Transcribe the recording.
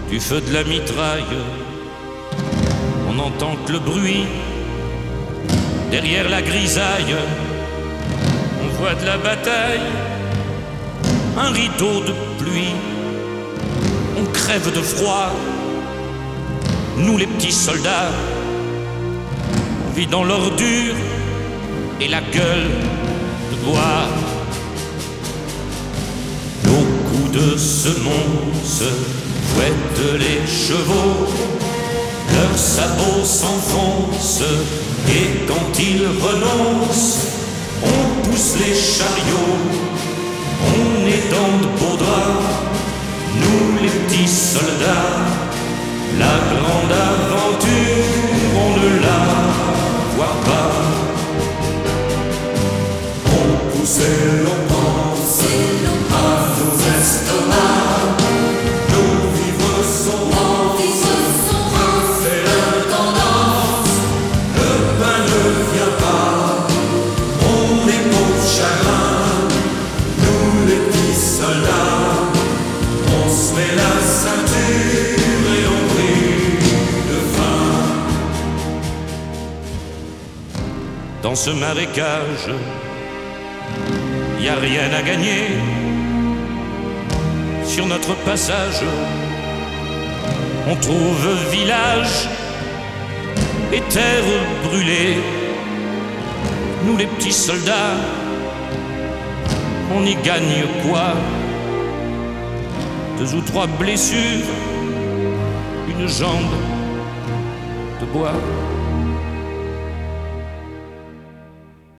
du feu de la mitraille. On n'entend que le bruit derrière la grisaille. On voit de la bataille un rideau de pluie. On crève de froid, nous les petits soldats, vidant l'ordure et la gueule de bois. Nos coups de semonce fouettent les chevaux, leurs sabots s'enfoncent, et quand ils renoncent, on pousse les chariots. On est dans de beaux draps, nous les petits soldats. La grande aventure, on ne la voit pas. On pousse et l'on pense à nos estomacs. Nos vivres sont c'est l'intendance. Le pain ne vient pas, on est pauvres chagrins. Nous les petits soldats, on se met la ceinture et on brille de faim. Dans ce marécage, y a rien à gagner. Sur notre passage, on trouve village et terre brûlée. Nous les petits soldats, on y gagne quoi? 2 ou 3 blessures, une jambe de bois.